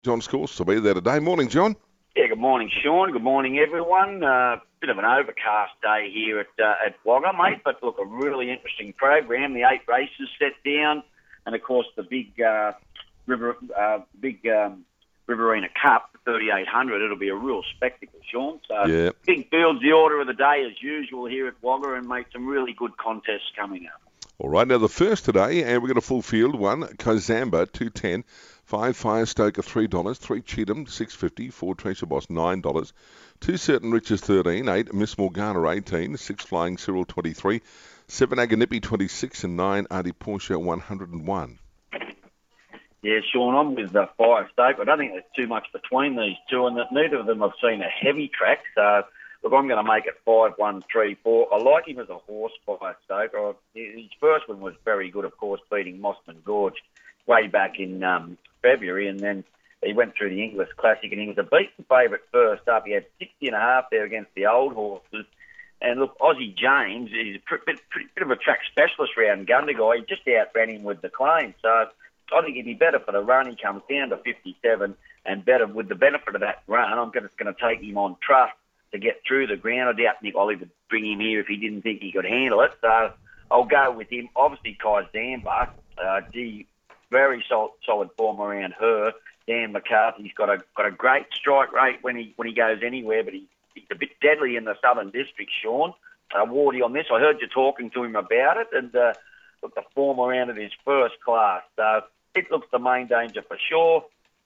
John Scorse will be there today. Morning, John. Yeah, good morning, Sean. Good morning, everyone. Bit of an overcast day here at Wagga, mate, but look, a really interesting program. The 8 races set down, and of course the big Riverina Cup, 3,800. It'll be a real spectacle, Sean. So Yeah. big fields, the order of the day as usual here at Wagga, and mate, some really good contests coming up. All right, now the first today, and we've got a full field. 1, Kozamba, 210. 5, Firestoker, $3. 3, Cheatham, $6.50. 4, Treasure Boss, $9. 2, Certain Riches, 13. 8, Miss Morgana, 18. 6, Flying Cyril, 23. 7, Aganipi, 26. And 9, Artie Porsche, 101. Yeah, Sean, I'm with Firestoke. I don't think there's too much between these two, and that neither of them have seen a heavy track. So, look, I'm going to make it 5, 1, 3, 4. I like him as a horse, Firestoke. His first one was very good, of course, beating Mossman Gorge way back in February, and then he went through the English Classic, and he was a beaten favourite first up. He had 60.5 there against the old horses. And look, Aussie James is a bit of a track specialist around Gundagai. He just outran him with the claim. So I think he'd be better for the run. He comes down to 57 and better with the benefit of that run. I'm just going to take him on trust to get through the ground. I doubt Nick Oliver would bring him here if he didn't think he could handle it. So I'll go with him. Obviously, Kai Zamba, very solid form around her. Dan McCarthy's got a great strike rate when he goes anywhere, but he's a bit deadly in the Southern District, Sean. Wardy on this. I heard you talking to him about it, and look, the form around it is first class. So it looks the main danger for sure.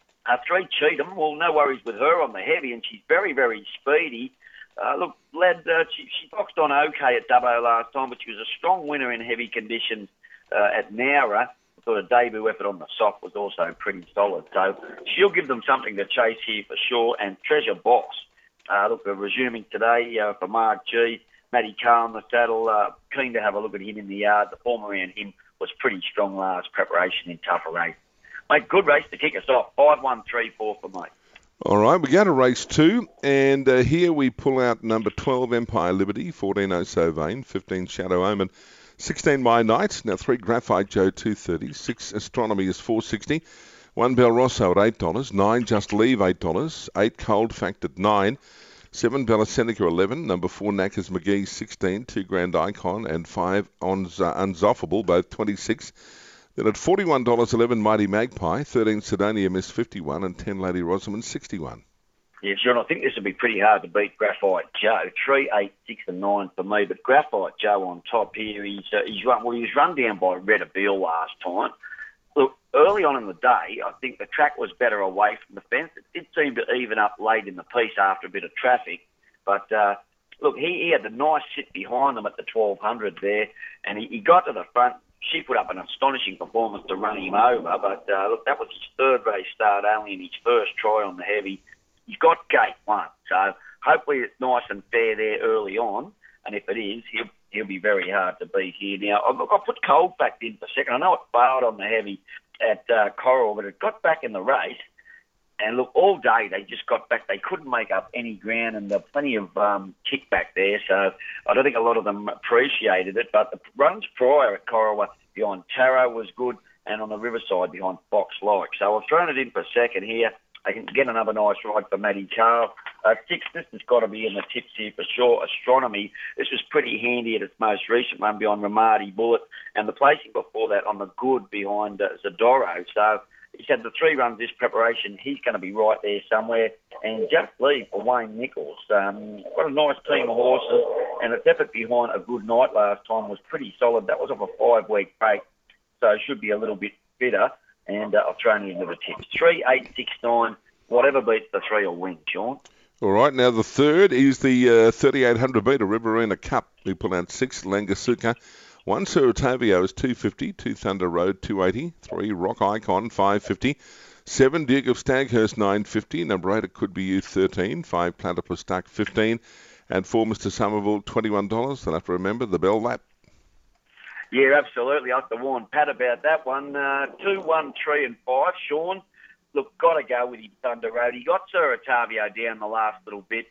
3, Cheatham, well, no worries with her on the heavy, and she's very, very speedy. Look, lad, she boxed on okay at Dubbo last time, but she was a strong winner in heavy conditions at Nowra. I thought a debut effort on the soft was also pretty solid. So she'll give them something to chase here for sure. And Treasure Boss, look, we're resuming today for Mark G. Matty Carr on the saddle, keen to have a look at him in the yard. The form around him was pretty strong last preparation in tougher race. Mate, good race to kick us off. 5, 1, 3, 4 for me. All right, we go to race 2, and here we pull out number 12, Empire Liberty, 14, Oh So Vain, 15, Shadow Omen, 16, My Night. Now 3, Graphite Joe, 230. 6, Astronomy is 460. 1, Bel Rosso at $8. 9, Just Leave, $8. 8, Cold Fact at 9. 7, Bella Seneca, 11. Number 4, Knackers McGee, 16. 2, Grand Icon. And 5, Unzoffable, both 26. Then at $41, 11, Mighty Magpie. 13, Sidonia Miss, 51. And 10, Lady Rosamond, 61. Yeah, Sean, I think this will be pretty hard to beat Graphite Joe. 3, 8, 6 and 9 for me, but Graphite Joe on top here. He was run down by Red Beal last time. Look, early on in the day, I think the track was better away from the fence. It did seem to even up late in the piece after a bit of traffic. But, look, he had the nice sit behind them at the 1,200 there, and he got to the front. She put up an astonishing performance to run him over. But, look, that was his third race start, only in his first try on the heavy. He's got gate 1, so hopefully it's nice and fair there early on. And if it is, he'll be very hard to beat here. Now, I'll put Cold Fact in for a second. I know it failed on the heavy at Coral, but it got back in the race. And look, all day they just got back. They couldn't make up any ground, and there was plenty of kickback there. So I don't think a lot of them appreciated it. But the runs prior at Coral behind Tarot was good, and on the Riverside behind Fox Like. So I've thrown it in for a second here. I can get another nice ride for Matty Carr. 6, this has got to be in the tips here for sure. Astronomy, this was pretty handy at its most recent run behind Ramadi Bullet, and the placing before that on the good behind Zadoro. So he's had the 3 runs this preparation. He's going to be right there somewhere. And Just Leave for Wayne Nichols. Got a nice team of horses, and its effort behind A Good Night last time was pretty solid. That was off a 5-week break, so it should be a little bit fitter. And I've thrown it into the tips. 3, 8, 6, 9. Whatever beats the 3 will win, Sean. All right, now the third is the 3,800 metre Riverina Cup. We pull out 6, Langasuka. 1, Suratavio is 250. 2, Thunder Road, 280. 3, Rock Icon, 550. 7, Duke of Staghurst, 950. Number 8, It Could Be You, 13. 5, Platypus Duck, 15. And 4, Mr. Somerville, $21. They'll have to remember the Bell Lap. Yeah, absolutely. I have to warn Pat about that one. 2, 1, 3 and 5. Sean, look, got to go with him, Thunder Road. He got Suratavio down the last little bit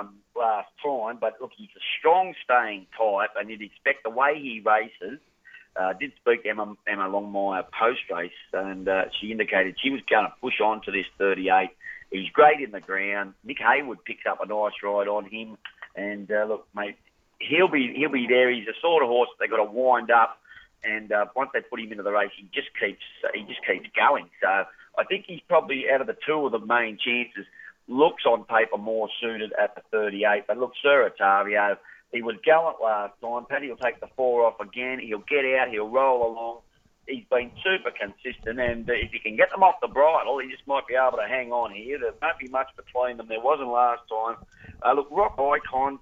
last time, but look, he's a strong staying type, and you'd expect the way he races Did speak to Emma Longmire post-race, and she indicated she was going to push on to this 38. He's great in the ground. Nick Haywood picks up a nice ride on him. And, look, mate, he'll be there. He's the sort of horse that they've got to wind up. And once they put him into the race, he just keeps going. So I think he's probably, out of the two of the main chances, looks on paper more suited at the 38. But look, Sir Ottavio, he was gallant last time. Paddy will take the 4 off again. He'll get out. He'll roll along. He's been super consistent, and if you can get them off the bridle, he just might be able to hang on here. There won't be much between them. There wasn't last time. Look, Rock Icon,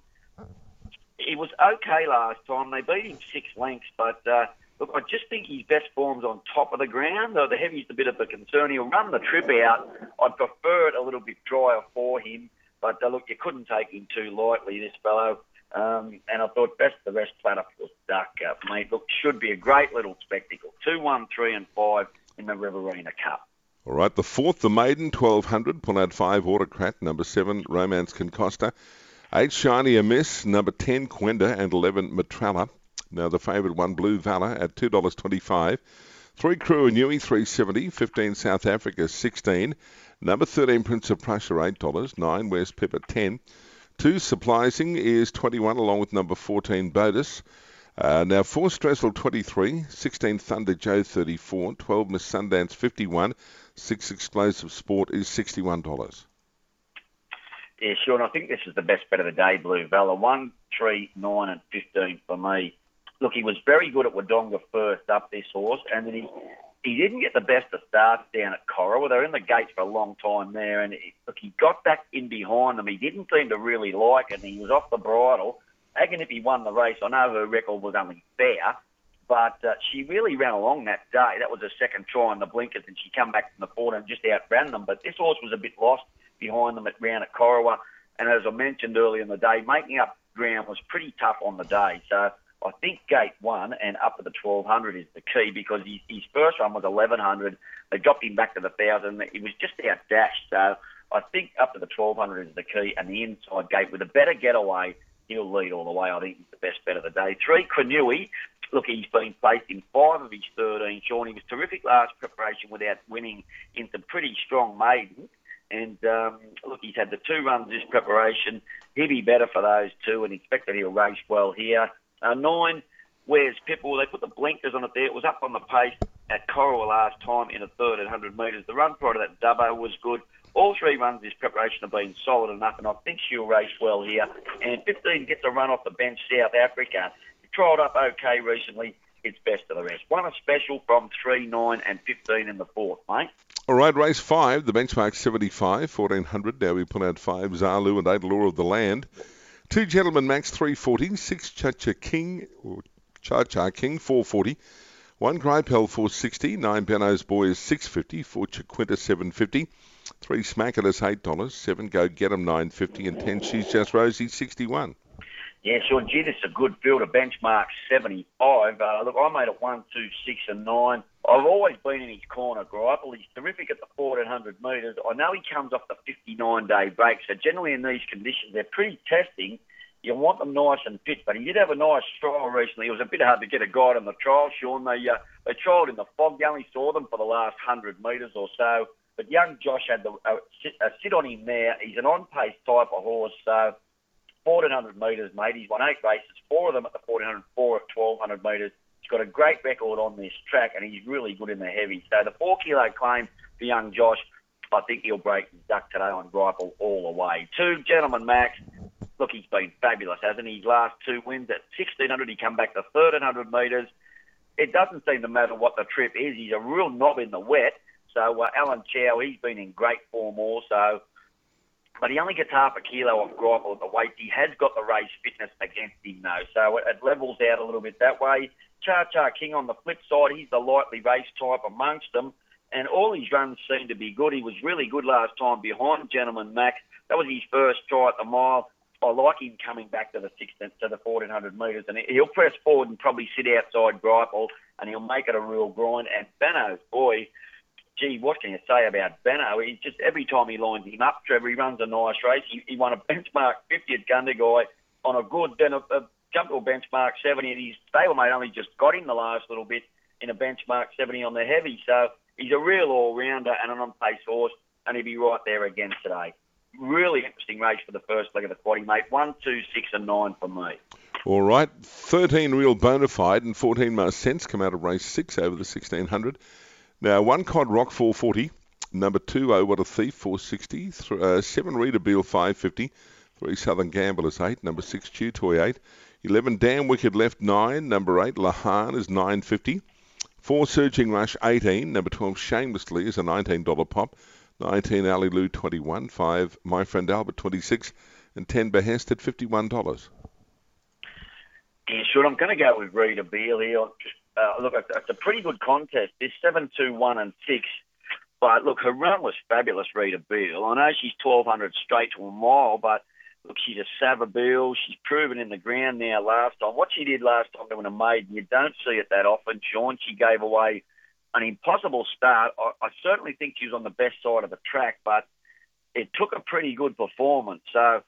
he was okay last time. They beat him 6 lengths, but look, I just think his best form's on top of the ground. The heavy's a bit of a concern. He'll run the trip out. I'd prefer it a little bit drier for him, but look, you couldn't take him too lightly, this fellow. And I thought best of the rest Platypus Duck, mate. Look, should be a great little spectacle. 2, 1, 3 and 5 in the Riverina Cup. All right, the 4th, the Maiden, 1200. Pull out 5, Autocrat. Number 7, Romance Concosta. 8, Shiny Amiss. Number 10, Quenda. And 11, Matralla. Now the favourite one, Blue Valor, at $2.25. 3, Crew Nui, $3.70. 15, South Africa, 16. Number 13, Prince of Prussia, $8. 9, West Pippa, 10. 2, Supplising is 21, along with number 14, Bodus. Now 4, Stressel, 23. 16, Thunder Joe, 34. 12, Miss Sundance, 51. 6, Explosive Sport is $61. Yeah, Sean, I think this is the best bet of the day, Blue Valor. 1, 3, 9 and 15 for me. Look, he was very good at Wodonga first up, this horse, and then he didn't get the best of starts down at Corowa. They were in the gates for a long time there, and he got back in behind them. He didn't seem to really like it, and he was off the bridle. Agonipi won the race. I know her record was only fair, but she really ran along that day. That was her second try in the blinkers, and she come back from the forward and just outran them. But this horse was a bit lost behind them round at Corowa, and as I mentioned earlier in the day, making up ground was pretty tough on the day. So I think gate 1 and up to the 1200 is the key, because his first run was 1100. They dropped him back to the 1000. He was just outdashed. So I think up to the 1200 is the key, and the inside gate with a better getaway, he'll lead all the way. I think he's the best bet of the day. 3, Crenui. Look, he's been placed in 5 of his 13, Sean. He was terrific last preparation without winning in some pretty strong maidens. And, look, he's had the 2 runs this preparation. He'll be better for those 2, and expect that he'll race well here. 9, Where's Pipple? They put the blinkers on it there. It was up on the pace at Corowa last time in a 1300 metres. The run prior to that Dubbo was good. All 3 runs this preparation have been solid enough, and I think she'll race well here. And 15 gets a run off the bench, South Africa. He trialled up okay recently. It's best of the rest. One a special from 3, 9 and 15 in the 4th, mate. All right, race 5, the benchmark 75, 1400. Now we pull out 5, Zalu and 8, Law of the Land. 2, Gentleman Max, 340. 6, Cha-Cha King, 440. 1, Gripel, 460. 9, Benno's Boy is 650. 4, Chiquinta, 750. 3, Smack It is $8. 7, Go Get 'em, 950. And 10, She's Just Rosie, 61. Yeah, sure. Gee, this is a good field. A benchmark 75. Look, I made it 1, 2, 6 and 9. I've always been in his corner, Gripel. He's terrific at the 1400 metres. I know he comes off the 59-day break, so generally in these conditions, they're pretty testing. You want them nice and fit, but he did have a nice trial recently. It was a bit hard to get a guide on the trial, Sean. They trialled in the fog. You only saw them for the last 100 metres or so. But young Josh had a sit on him there. He's an on-pace type of horse, so 1400 metres, mate. He's won 8 races, 4 of them at the 1400, 4 at 1200 metres. He's got a great record on this track, and he's really good in the heavy. So the 4-kilo claim for young Josh, I think he'll break his duck today on Gripel all the way. 2, Gentleman Max. Look, he's been fabulous, hasn't he? His last 2 wins at 1600, he come back to 1300 metres. It doesn't seem to matter what the trip is. He's a real knob in the wet. So Alan Chow, he's been in great form also. But he only gets half a kilo off Gripel at the weight. He has got the race fitness against him, though. So it levels out a little bit that way. Cha-Cha King on the flip side, he's the lightly race type amongst them. And all his runs seem to be good. He was really good last time behind Gentleman Max. That was his first try at the mile. I like him coming back to the 1400 metres. And he'll press forward and probably sit outside Gripel, and he'll make it a real grind. And Benno's Boy, gee, what can you say about Benno? He's just, every time he lines him up, Trevor, he runs a nice race. He won a benchmark 50 at Gundagai on a good, then a jumped to a benchmark 70, and his stablemate only just got him the last little bit in a benchmark 70 on the heavy. So he's a real all-rounder and an on-pace horse, and he'll be right there again today. Really interesting race for the first leg of the quaddie, mate. 1, 2, 6 and 9 for me. All right, 13 Real Bonafide and 14 Most Sense come out of race 6 over the 1600. Now, 1 Cod Rock 440, number 2 Oh What a Thief 460, 7 Rita Beale 550, 3 Southern Gamblers 8, number 6 Chew Toy 8, 11 Damn Wicked Left 9, number 8 Lahan is 950, 4 Surging Rush 18, number 12 Shamelessly is a $19 pop, 19 Ali Lou 21, 5 My Friend Albert 26, and 10 Behest at $51. Yeah, sure. I'm going to go with Rita Beale here. Look, it's a pretty good contest. This 7, 2, 1 and 6. But, look, her run was fabulous, Rita Beale. I know she's 1,200 straight to a mile, but, look, she's a Savabeel. She's proven in the ground now last time. What she did last time doing a maiden, you don't see it that often, Sean. She gave away an impossible start. I certainly think she was on the best side of the track, but it took a pretty good performance. So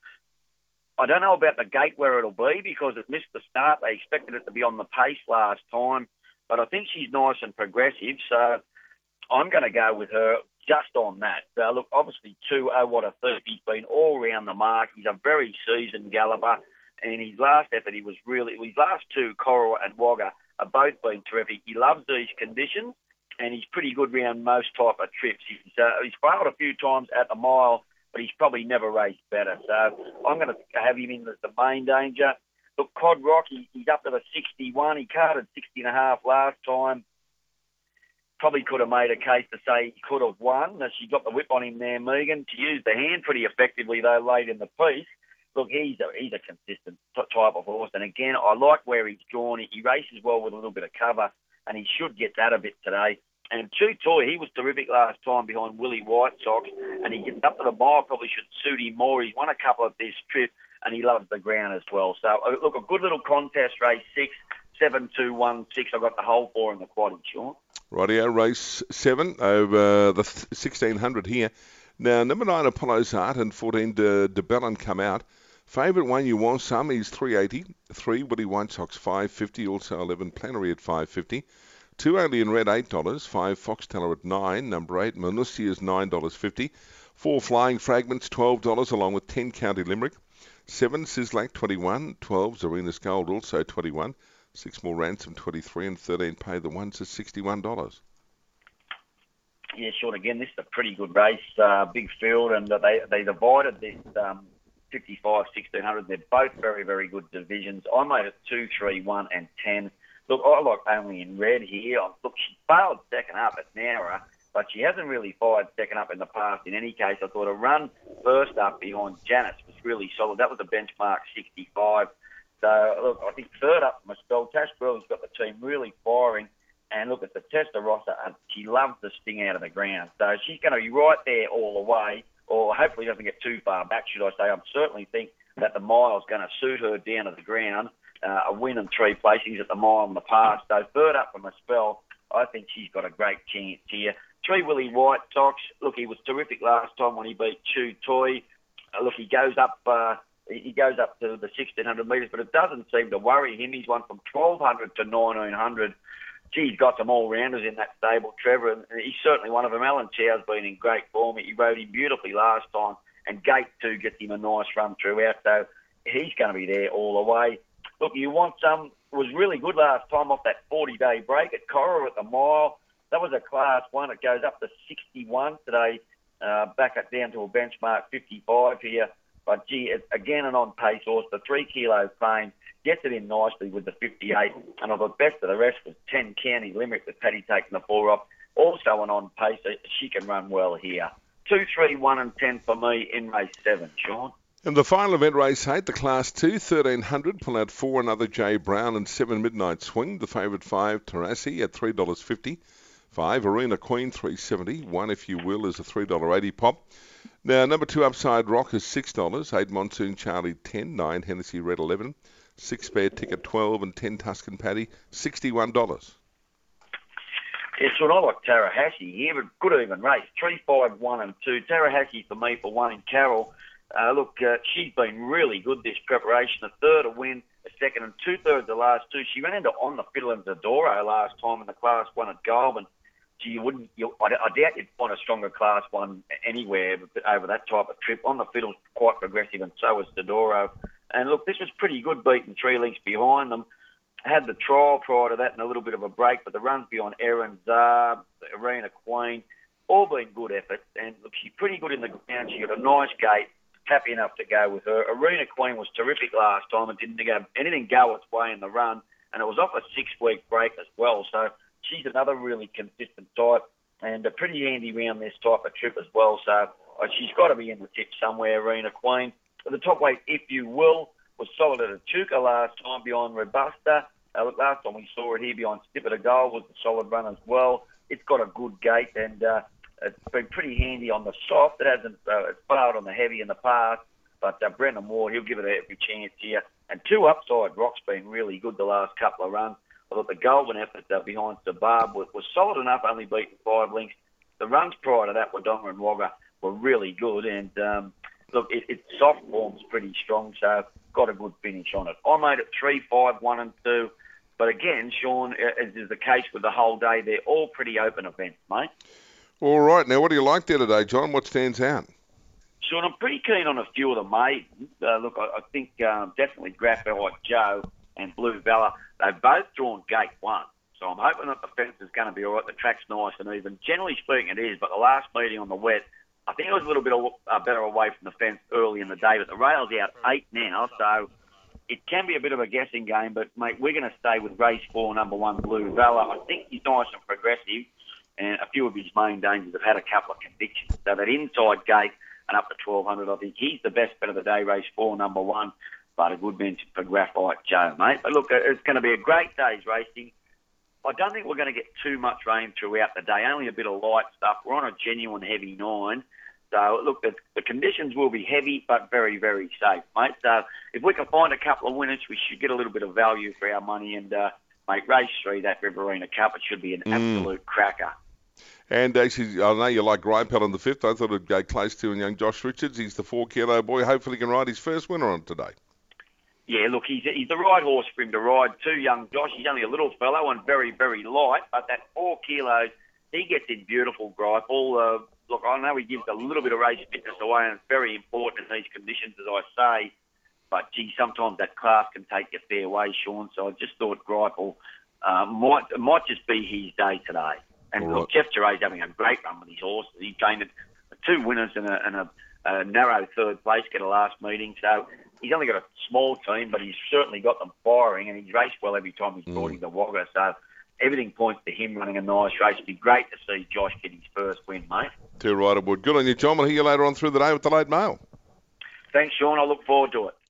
I don't know about the gate where it'll be because it missed the start. They expected it to be on the pace last time, but I think she's nice and progressive, so I'm going to go with her just on that. Look, obviously, 2 Oh What a Thief, he's been all round the mark. He's a very seasoned galloper, and his last effort, his last 2, Coral and Wagga, have both been terrific. He loves these conditions, and he's pretty good round most type of trips. He's failed a few times at the mile, but he's probably never raced better. So I'm going to have him in as the main danger. Look, Cod Rock, he's up to the 61. He carded 60.5 last time. Probably could have made a case to say he could have won. She got the whip on him there, Megan. She used the hand pretty effectively, though, late in the piece. Look, he's a consistent type of horse. And, again, I like where he's drawn. He races well with a little bit of cover, and he should get that a bit today. And Chew Toy, he was terrific last time behind Willie White Sox, and he gets up to the mile, probably should suit him more. He's won a couple of this trip, and he loves the ground as well. So, look, a good little contest, race 6, 7, 2, 1, 6. I've got the whole 4 in the quaddie, Sean. Rightio, race 7 over the 1600 here. Now, number 9, Apollo's Art, and 14, De Bellin come out. Favourite one, You Want Some, he's 380. 3, Willie White Sox, 550. Also 11, Plenary at 550. 2 Alien Red, $8. 5 Foxteller at 9. Number 8, Manussi is $9.50. 4 Flying Fragments, $12, along with 10 County Limerick. 7 Sizzlack, 21. 12 Zarena's Gold, also 21. 6 more Ransom, 23. And 13 Pay the Ones is $61. Yeah, Sean, again, this is a pretty good race, big field, and they divided this 55, 1600. They're both very, very good divisions. I made it 2, 3, 1 and 10. Look, I like Only in Red here. Look, she failed second up at Nowra, but she hasn't really fired second up in the past. In any case, I thought a run first up behind Janice was really solid. That was a benchmark 65. So, look, I think third up from Spell, Tash Burley's got the team really firing. And look at the Testarossa, she loves the sting out of the ground. So she's going to be right there all the way, or hopefully doesn't get too far back, should I say. I certainly think that the mile's going to suit her down to the ground. A win and 3 placings at the mile in the past. So third up from a Spell, I think she's got a great chance here. 3 Willie White Sox. Look, he was terrific last time when he beat Chew Toy. Look, he goes up to the 1,600 metres, but it doesn't seem to worry him. He's won from 1,200 to 1,900. He's got some all-rounders in that stable, Trevor, and he's certainly one of them. Alan Chow's been in great form. He rode him beautifully last time, and Gate 2 gets him a nice run throughout, so he's going to be there all the way. Look, You Want Some was really good last time off that 40-day break at Cora at the mile. That was a Class 1. It goes up to 61 today, down to a benchmark 55 here. But, gee, again, an on-pace horse. The 3 kilo frame gets it in nicely with the 58. And I thought best of the rest was 10 County Limerick with Paddy taking the 4 off. Also an on-pace. She can run well here. 2, 3, 1 and 10 for me in race 7, Sean. In the final event, race 8, the Class 2, 1,300, pull out 4, another J Brown, and 7 Midnight Swing. The favourite 5, Tarassi at $3.50. 5, Arena Queen, $3.70. 1, If You Will, is a $3.80 pop. Now, number 2, Upside Rock is $6. 8, Monsoon Charlie, 10. 9, Hennessy Red, 11. 6, Spare Ticket, 12. And 10, Tuscan Paddy, $61. Yeah, so I like Tallahassee here, but good even race. 3, 5, 1 and 2. Tallahassee for me for 1 in Carroll. Look, she's been really good this preparation. A third a win. a second, and 2/3 the last two. She ran into On the Fiddle and Zadoro last time in the Class 1 at Goulburn. I doubt you'd find a stronger Class 1 anywhere over that type of trip. On the Fiddle's quite progressive, and so is Zadoro. And look, this was pretty good, beating 3 lengths behind them. Had the trial prior to that and a little bit of a break, but the runs beyond Erin Zab, Arena Queen, all been good efforts. And look, she's pretty good in the ground. She got a nice gate, happy enough to go with her. Arena Queen was terrific last time and didn't have anything go its way in the run, and it was off a 6-week break as well. So she's another really consistent type and a pretty handy round this type of trip as well. So she's got to be in the tip somewhere, Arena Queen. But the top weight, If You Will, was solid at Echuca last time beyond Robusta. Last time we saw it here beyond Stipper to Goal was a solid run as well. It's got a good gate and it's been pretty handy on the soft. It hasn't failed on the heavy in the past, but Brendan Ward, he'll give it every chance here. And 2 Upside Rock's been really good the last couple of runs. I thought the Goulburn effort behind Sabab was solid enough, only beaten 5 lengths. The runs prior to that, Wodonga and Wagga, were really good. And look, its soft form's pretty strong, so got a good finish on it. I made it 3, 5, 1 and 2. But again, Sean, as is the case with the whole day, they're all pretty open events, mate. All right. Now, what do you like there today, John? What stands out? Sean, I'm pretty keen on a few of the maidens. Look, I think definitely Graphite Joe and Blue Valor, they've both drawn gate 1. So I'm hoping that the fence is going to be all right. The track's nice and even. Generally speaking, it is. But the last meeting on the wet, I think it was a little bit better away from the fence early in the day. But the rail's out 8 now, so it can be a bit of a guessing game. But, mate, we're going to stay with race 4, number 1, Blue Valor. I think he's nice and progressive, and a few of his main dangers have had a couple of convictions. So that inside gate and up to 1,200, I think he's the best bet of the day, race 4, number 1. But a good mention for Graphite Joe, mate. But look, it's going to be a great day's racing. I don't think we're going to get too much rain throughout the day, only a bit of light stuff. We're on a genuine heavy 9. So, look, the conditions will be heavy but very, very safe, mate. So if we can find a couple of winners, we should get a little bit of value for our money. And, mate, race 3, that Riverina Cup, it should be an absolute cracker. And actually, I know you like Gripel in the 5th. I thought it'd go close to young Josh Richards. He's the 4-kilo boy. Hopefully he can ride his first winner on today. Yeah, look, he's the right horse for him to ride too, young Josh. He's only a little fellow and very, very light, but that 4 kilos, he gets in beautiful, Gripel. Look, I know he gives a little bit of race fitness away, and it's very important in these conditions, as I say. But, gee, sometimes that class can take you fair way, Sean. So I just thought Gripel might just be his day today. And look, Jeff Geray's having a great run with his horses. He trained 2 winners and a narrow 3rd place at a last meeting. So he's only got a small team, but he's certainly got them firing, and he's raced well every time he's brought him to Wagga. So everything points to him running a nice race. It'd be great to see Josh get his first win, mate. Too right, it would. Good on you, John. We'll hear you later on through the day with the late mail. Thanks, Sean. I look forward to it.